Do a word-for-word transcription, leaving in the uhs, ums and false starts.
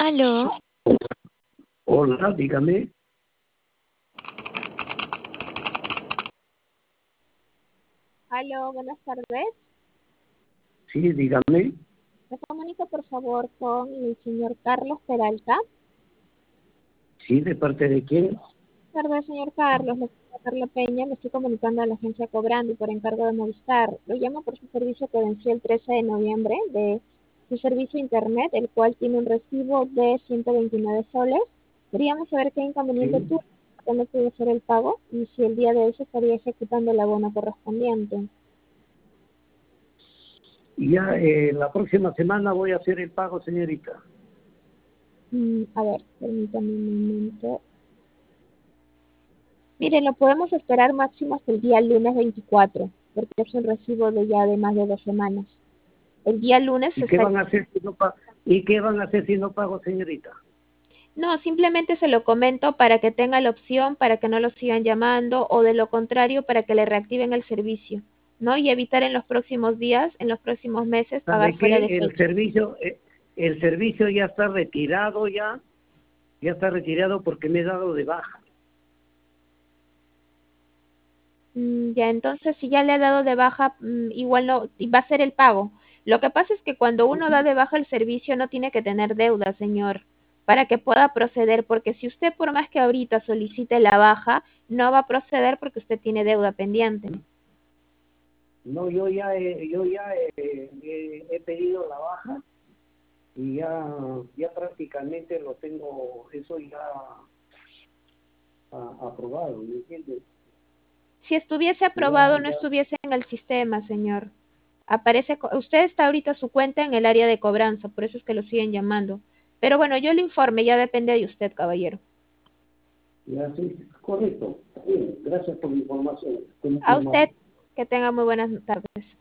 Aló. Hola, dígame. Aló, buenas tardes. Sí, dígame. Me comunico por favor con el señor Carlos Peralta. Sí, ¿de parte de quién? Tarde, señor Carlos. Le soy Carla Peña. Me estoy comunicando a la agencia Cobrando y por encargo de Movistar. Lo llamo por su servicio que venció el trece de noviembre de su servicio internet, el cual tiene un recibo de ciento veintinueve soles. Queríamos saber qué inconveniente Sí. tuvo, cuándo pudo hacer el pago y si el día de hoy se estaría ejecutando el abono correspondiente. Y ya eh, la próxima semana voy a hacer el pago, señorita. Mm, a ver, permítame un momento. Mire, lo podemos esperar máximo hasta el día lunes veinticuatro, porque es un recibo de ya de más de dos semanas. El día lunes ¿Y se qué está... van a hacer si no pago? ¿Y qué van a hacer si no pago, señorita? No, simplemente se lo comento para que tenga la opción, para que no lo sigan llamando, o de lo contrario, para que le reactiven el servicio, ¿no? Y evitar en los próximos días, en los próximos meses, pagar ¿Sabe fuera de qué? El fecha. servicio, eh, el servicio ya está retirado ya, ya está retirado porque me he dado de baja. Mm, ya, entonces si ya le ha dado de baja, mm, igual no, y va a ser el pago. Lo que pasa es que cuando uno da de baja el servicio no tiene que tener deuda, señor, para que pueda proceder, porque si usted por más que ahorita solicite la baja, no va a proceder porque usted tiene deuda pendiente. No, yo ya he, yo ya he, he- he pedido la baja y ya, ya prácticamente lo tengo, eso ya a- aprobado, ¿me entiendes? Si estuviese Ya, aprobado, no ya. estuviese en el sistema, señor. Aparece, co- usted está ahorita su cuenta en el área de cobranza, por eso es que lo siguen llamando. Pero bueno, yo le informe, ya depende de usted, caballero. Ya, sí, correcto. Bien, gracias por la información. Usted es muy A amable. usted, que tenga muy buenas tardes.